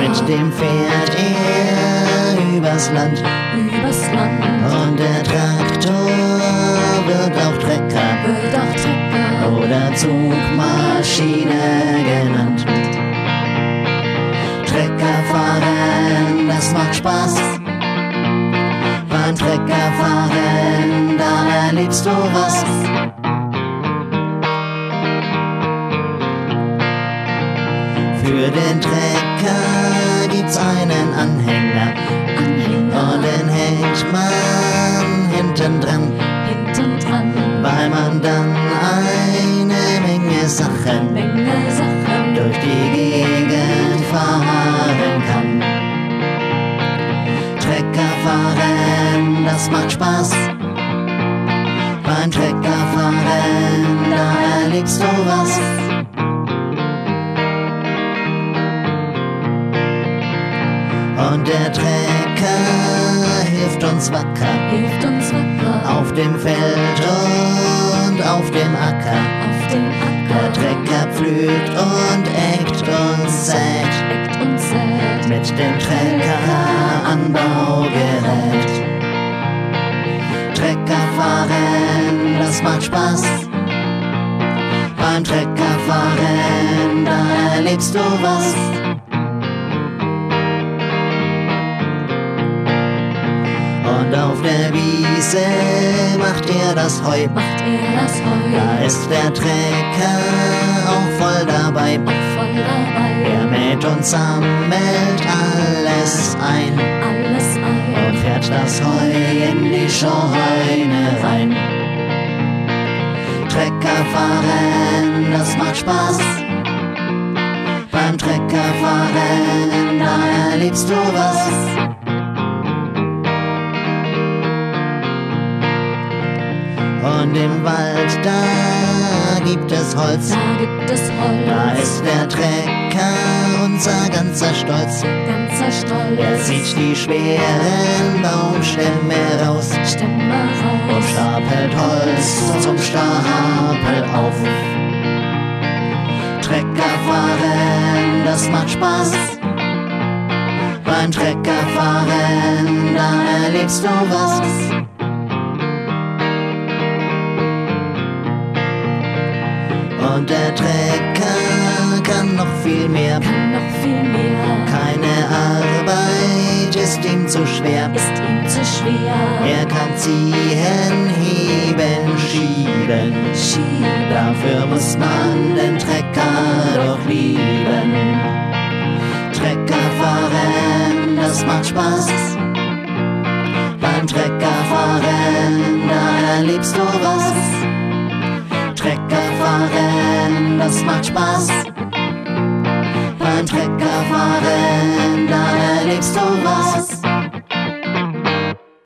Mit dem fährt er übers Land. Und der Traktor wird auch Trecker. Oder Zugmaschine genannt. Trecker fahren, das macht Spaß. Beim Trecker fahren, da erlebst du was. Für den Trecker gibt's einen Anhänger. Und den hängt man hinten dran. Weil man dann eine Menge Sachen durch die Gegend fahren kann. Trecker fahren, das macht Spaß. Beim Trecker fahren, da erlebst du was. Und der Trecker hilft uns wacker. Auf dem Feld und auf dem Acker. Der Trecker pflügt und ägt und sät. Mit dem Trecker Anbaugerät. Trecker fahren, das macht Spaß. Beim Trecker fahren, da erlebst du was. Und auf der Wiese macht er das Heu. Da ist der Trecker auch voll dabei. Er mäht und sammelt alles ein. Und fährt das Heu in die Scheune rein. Trecker fahren, das macht Spaß. Beim Trecker fahren, da erlebst du was. Und im Wald, da gibt es Holz. Da ist der Trecker unser ganzer Stolz. Er zieht die schweren Baumstämme raus. Und stapelt Holz zum Stapel auf. Trecker fahren, das macht Spaß. Beim Trecker fahren, da erlebst du was. Und der Trecker kann noch viel mehr. Keine Arbeit ist ihm zu schwer. Er kann ziehen, heben, schieben. Dafür muss man den Trecker doch lieben. Trecker fahren, das macht Spaß. Beim Trecker fahren, da erlebst du was. Trecker fahren, das macht Spaß. Beim Trecker fahren, da erlebst du was.